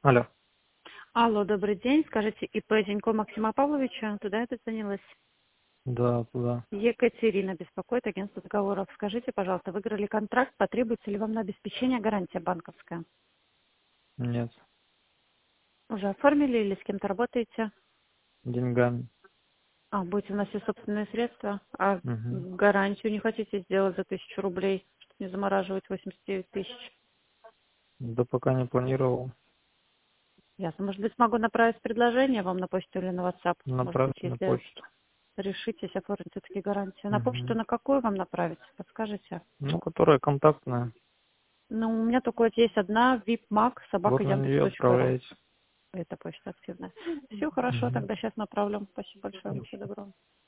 Алло. Алло, добрый день. Скажите, ИП Денько Максима Павловича, туда это занялась? Да, туда. Екатерина беспокоит агентство договоров. Скажите, пожалуйста, выиграли контракт, потребуется ли вам на обеспечение гарантия банковская? Нет. Уже оформили или с кем-то работаете? Деньгами. Будете вносить собственные средства? А Угу. гарантию не хотите сделать за 1000 рублей, чтобы не замораживать 89 тысяч? Да пока не планировал. Ясно. Может быть, смогу направить предложение вам на почту или на WhatsApp? Может быть, Направьте на если почту. решитесь оформить все-таки гарантию. На почту Угу. на какую вам направить? Подскажите. Ну, которая контактная. Ну, у меня только вот есть одна, vipmac, Вот на нее собака.яндекс.ру. отправляйте. Это почта активная. Все хорошо, Угу. тогда сейчас направлю. Спасибо большое, всего доброго.